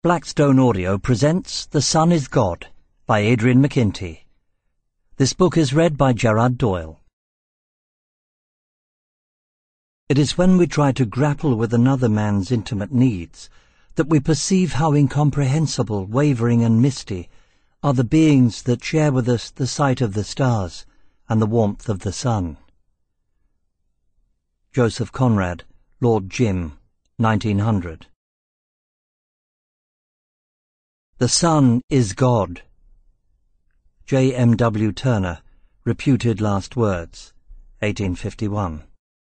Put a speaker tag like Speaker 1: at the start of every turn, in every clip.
Speaker 1: Blackstone Audio presents The Sun is God by Adrian McKinty. This book is read by Gerard Doyle. It is when we try to grapple with another man's intimate needs that we perceive how incomprehensible, wavering and misty are the beings that share with us the sight of the stars and the warmth of the sun. Joseph Conrad, Lord Jim, 1900. The Sun is God. J. M. W. Turner, Reputed Last Words, 1851.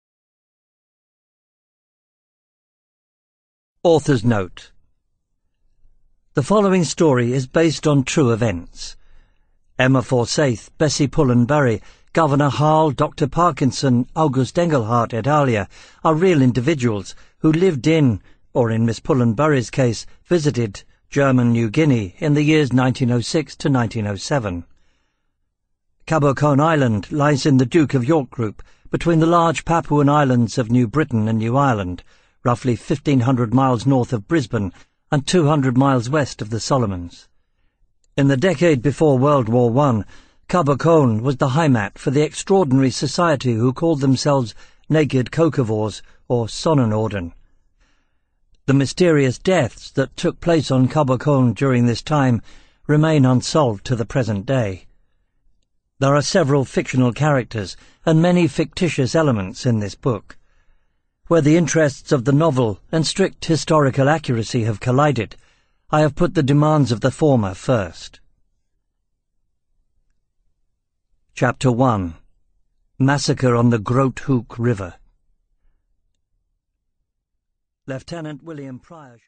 Speaker 1: Author's Note. The following story is based on true events. Emma Forsyth, Bessie Pullen Bury, Governor Harl, Dr. Parkinson, August Engelhardt et alia are real individuals who lived in, or in Miss Pullen Bury's case, visited German New Guinea in the years 1906 to 1907. Cabo Cone Island lies in the Duke of York group between the large Papuan islands of New Britain and New Ireland, roughly 1,500 miles north of Brisbane and 200 miles west of the Solomons. In the decade before World War I, Cabo Cone was the heimat for the extraordinary society who called themselves Naked Kokavors or Sonnenorden. The mysterious deaths that took place on Cabo Cone during this time remain unsolved to the present day. There are several fictional characters and many fictitious elements in this book. Where the interests of the novel and strict historical accuracy have collided, I have put the demands of the former first. Chapter 1. Massacre on the Groot Hoek River. Lieutenant William Pryor